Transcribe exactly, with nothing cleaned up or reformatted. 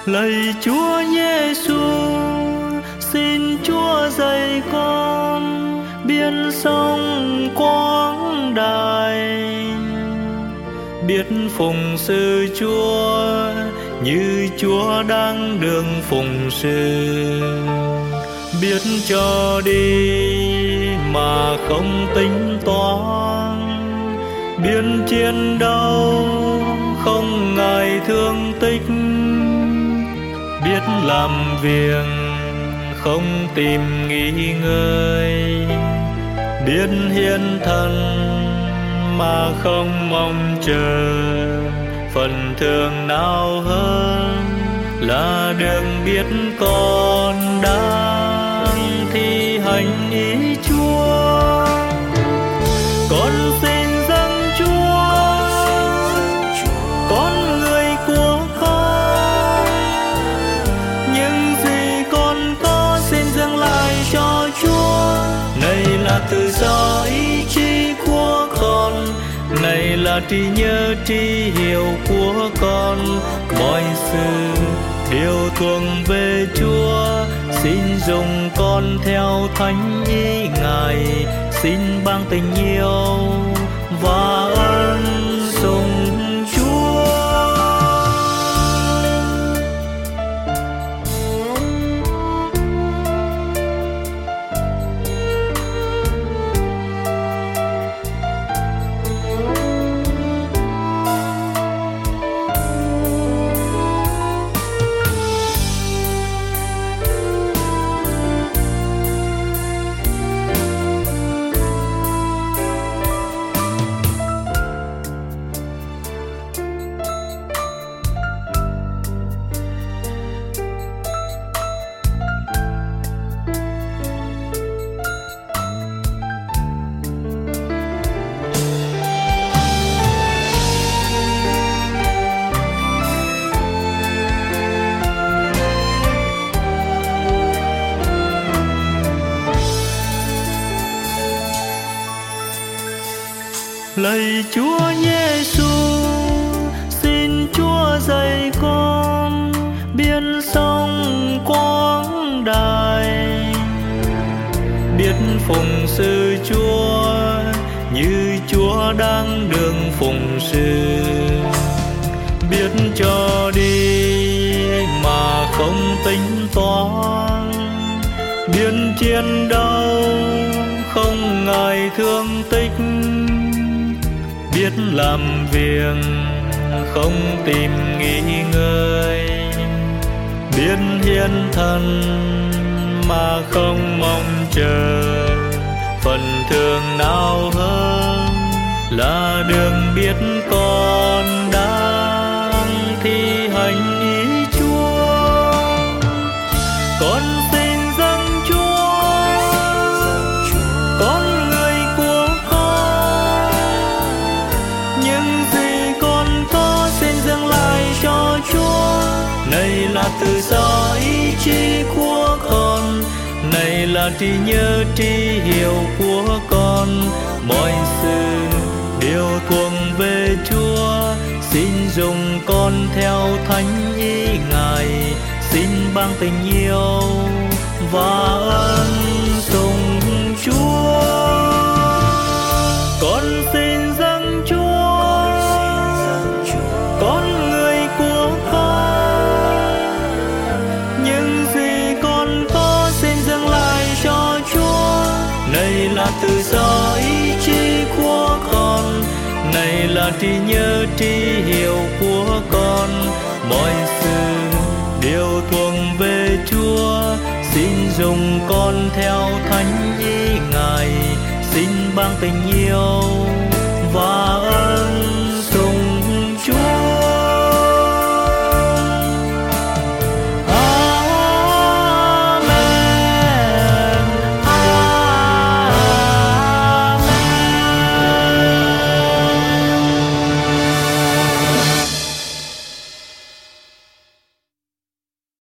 Lạy Chúa Giêsu, xin Chúa dạy con biết sống quảng đại, biết phụng sự Chúa như Chúa đang đường phụng sự, biết cho đi mà không tính toán, biết chiến đấu không ngại thương tích, biết làm việc không tìm nghỉ ngơi, biết hiến thân mà không mong chờ. Phần thường nào hơn là được biết con đang thi hành ý Chúa. Con xin dâng Chúa con người của con, những gì con có xin dâng lại cho Chúa. Này là tự do ý chí của con, này là trí nhớ trí hiểu của con. Mọi sự đều thuộc về Chúa, xin dùng con theo thánh ý Ngài, xin ban tình yêu và ơn sùng Chúa. Lạy Chúa Giêsu, xin Chúa dạy con biết sống quảng đại, biết phụng sự Chúa như Chúa đang đường phụng sự, biết cho đi mà không tính toán, biết chiến đấu không ngại thương tích, biết làm việc không tìm nghỉ ngơi, biết hiến thân mà không mong chờ. Phần thường nào hơn là được biết con đang thi hành ý Chúa. Con xin dâng Chúa con người của con, những gì con có xin dâng lại cho Chúa. Này là tự do ý chí của con, này là trí nhớ trí hiểu của con. Mọi sự đều thuộc về Chúa, xin dùng con theo thánh ý Ngài, xin ban tình yêu và ơn sùng Chúa. Con xin dâng Chúa con người của con, những gì con có xin dâng lại cho Chúa. Này là tự do ý chí của con, này là trí nhớ trí hiểu của con. Mọi sự đều thuộc về Chúa, xin dùng con theo thánh ý Ngài, xin ban tình yêu và ơn